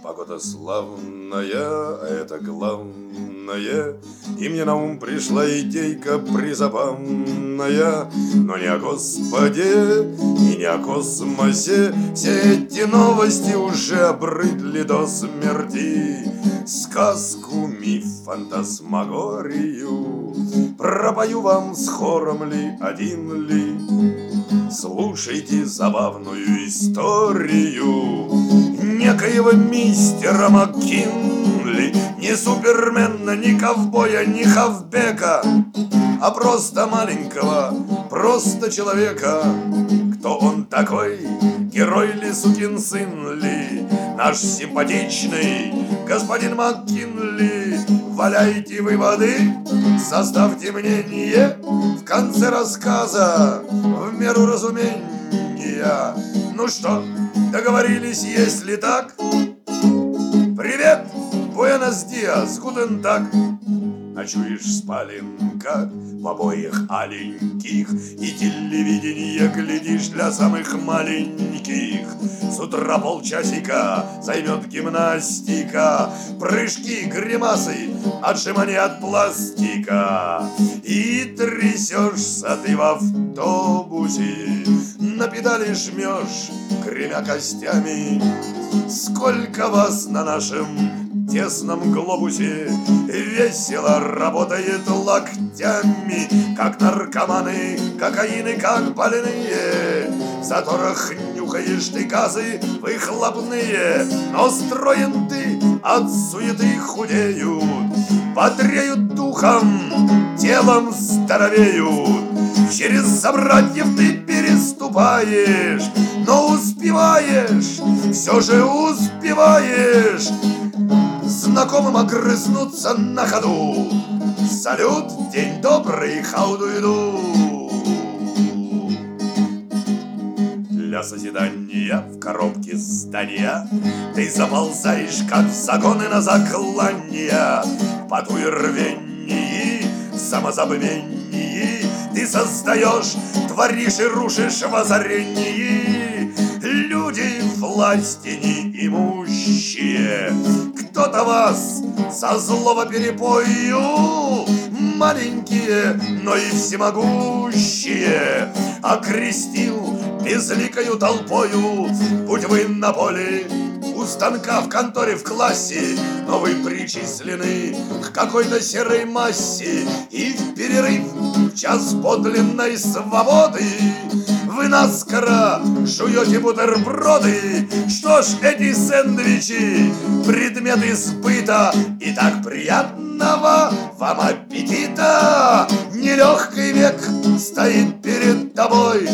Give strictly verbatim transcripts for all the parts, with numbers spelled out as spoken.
Погода славная, а это главное. И мне на ум пришла идейка призабавная. Но не о Господе и не о космосе. Все эти новости уже обрыдли до смерти. Сказку, миф, фантасмагорию пропою вам с хором ли, один ли. Слушайте забавную историю некоего мистера МакКинли. Не супермена, ни ковбоя, ни хавбека, а просто маленького, просто человека. Кто он такой? Герой ли, сукин сын ли? Наш симпатичный господин МакКинли. Валяйте выводы, составьте мнение в конце рассказа в меру разумения. Ну что, договорились, если так? Привет, буэнос диас, гутен так. Ночуешь в спаленках в обоих аленьких, и телевидение глядишь для самых маленьких. С утра полчасика займет гимнастика, прыжки, гримасы, отжимания от пластика. И трясешься ты в автобусе, на педали жмешь, гремя костями. Сколько вас на нашем тесном глобусе весело работает локтями, как наркоманы, кокаины, как больные. В заторах нюхаешь ты газы выхлопные, но строен ты от суеты худеют, бодреют духом, телом здоровеют. Через собратьев ты переступаешь, но успеваешь, все же успеваешь знакомым огрызнуться на ходу. Салют, день добрый, хауду-иду. Для созидания в коробке здания ты заползаешь, как в загоны на заклания. В поту и рвении, в самозабвении ты создаешь, творишь и рушишь в озарении. Люди власти неимущие, кто-то вас со злого перепою, маленькие, но и всемогущие, окрестил безликою толпою. Будь вы на поле, у станка, в конторе, в классе, но вы причислены к какой-то серой массе. И в перерыв, в час подлинной свободы, вы наскоро жуете бутерброды. Что ж, эти сэндвичи — предмет избыта. И так приятного вам аппетита! Нелегкий век стоит перед тобой,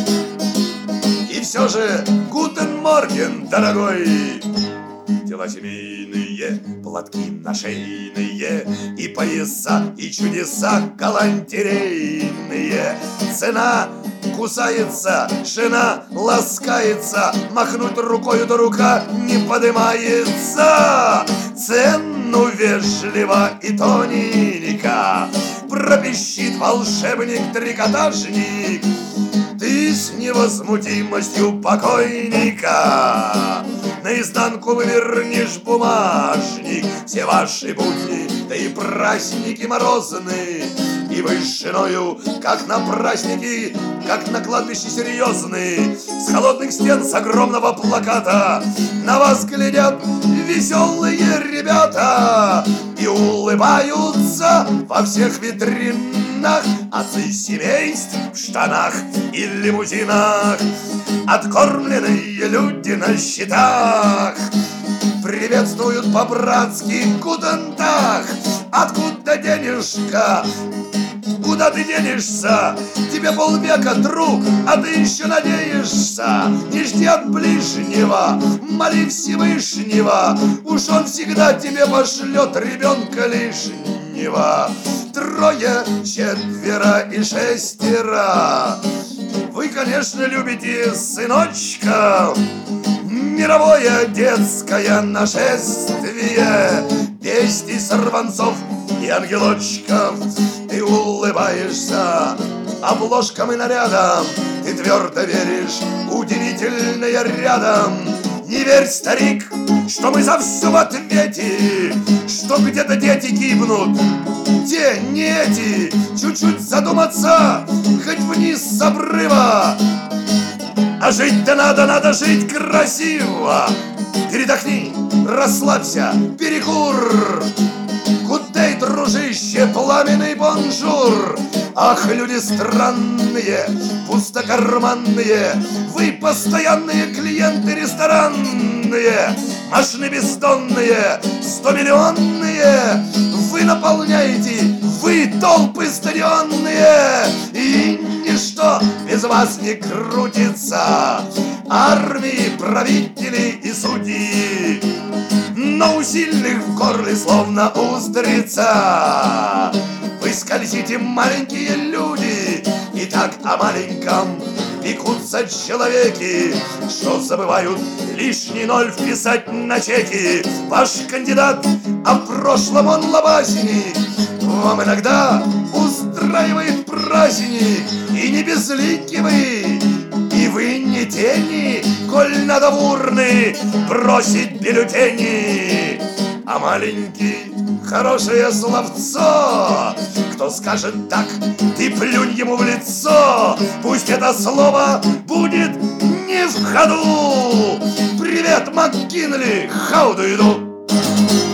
и все же гутен морген, дорогой. Дела семейные, платки нашейные, и пояса, и чудеса галантерейные. Цена кусается, жена ласкается, махнуть рукою, да рука не подымается. Цену вежливо и тоненько пропищит волшебник-трикотажник. Ты с невозмутимостью покойника наизнанку вывернешь бумажник. Все ваши будни, да и праздники морозные, и вы с женою, как на праздники, как на кладбище серьезные. С холодных стен, с огромного плаката на вас глядят веселые ребята и улыбаются во всех витринах отцы семейств в штанах и лимузинах. Откормленные люди на счетах приветствуют по-братски гутен таг. Откуда денежка? Куда ты денешься? Тебе полвека, друг, а ты еще надеешься. Не жди от ближнего, моли Всевышнего, уж он всегда тебе пошлет ребенка лишнего. Трое, четверо и шестеро. Вы, конечно, любите сыночка. Мировое детское нашествие, песни сорванцов и ангелочков. Ты улыбаешься обложкам и нарядам, ты твердо веришь, удивительное рядом. Не верь, старик, что мы за все в ответе, что где-то дети гибнут. Те, не эти, чуть-чуть задуматься, хоть вниз с обрыва. А жить-то надо, надо жить красиво. Передохни, расслабься, перекур. Гудей, дружище, пламенный бонжур. Ах, люди странные, пустокарманные, вы постоянные клиенты ресторанные, машины бездонные, стомиллионные. Вы наполняете, вы толпы стадионные, и ничто без вас не крутится. Армии, правители и судьи, но у сильных в горле словно устрица. Вы скользите, маленькие люди, и так о маленьком пекутся человеки, что забывают лишний ноль вписать на чеки. Ваш кандидат, а в прошлом он лобазник, вам иногда устраивает праздник. И не безлики вы, и вы не тени, коль надо в урны бросить бюллетени. А маленький хорошее словцо, кто скажет так, ты плюнь ему в лицо. Пусть это слово будет не в ходу. Привет, МакКинли, how do you do?